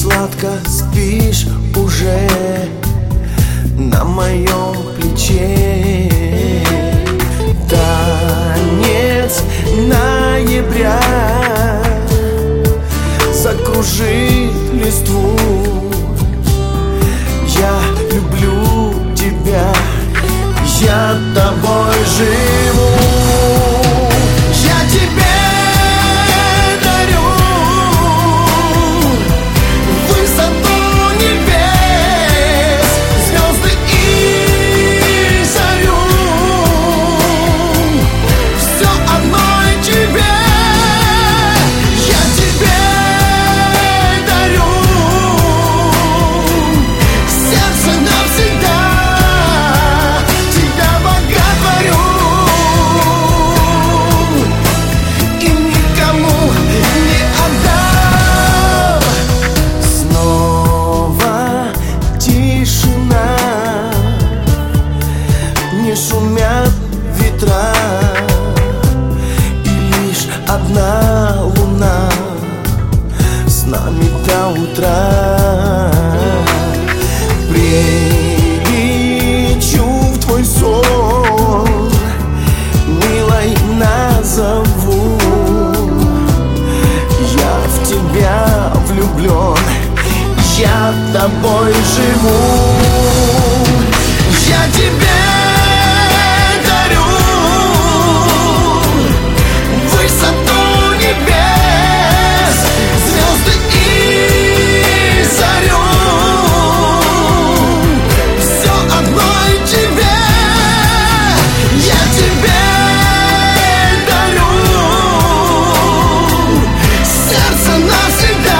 сладко спишь уже на моем плече. Танец ноября закружит листву. Я люблю тебя, я тобой живу. Я тебе дарю высоту небес, звезды и зарю. Все одной тебе. Я тебе дарю сердце навсегда. Тебя боготворю и никому не отдам. Снова тишина, не шумят ветра, и лишь одна луна с нами до утра. Прилечу в твой сон, милой назову. Я в тебя влюблен, я тобой живу. Я тебе дарю высоту небес, звезды и зарю. Все одной тебе. Я тебе дарю сердце навсегда.